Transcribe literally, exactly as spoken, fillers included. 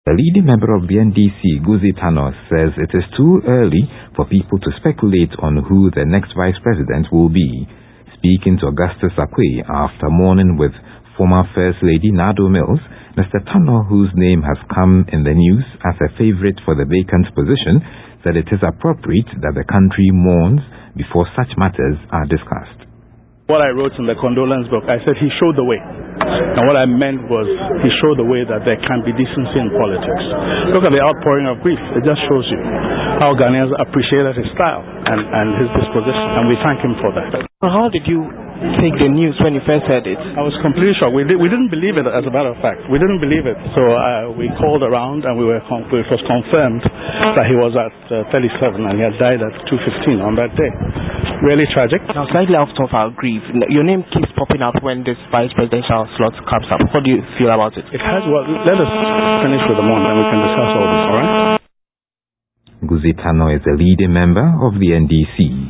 The leading member of the N D C, Guzi Tano, says it is too early for people to speculate on who the next vice president will be. Speaking to Augustus Akwe after mourning with former First Lady Nado Mills, Mister Tano, whose name has come in the news as a favorite for the vacant position, said it is appropriate that the country mourns before such matters are discussed. What I wrote in the condolence book, I said he showed the way. And what I meant was he showed the way that there can be decency in politics. Look at the outpouring of grief. It just shows you how Ghanaians appreciated his style and, and his disposition. And we thank him for that. How did you take the news when you first heard it? I was completely shocked. We, did, we didn't believe it, as a matter of fact. We didn't believe it. So uh, we called around and we were con- it was confirmed that he was at uh, thirty-seven and he had died at two fifteen on that day. Really tragic. Now, slightly out of our grief, your name keeps popping up when this vice presidential slot comes up. What do you feel about it? It has, well, let us finish with the morning and we can discuss all this, all right? Guzi Tano is a leading member of the N D C.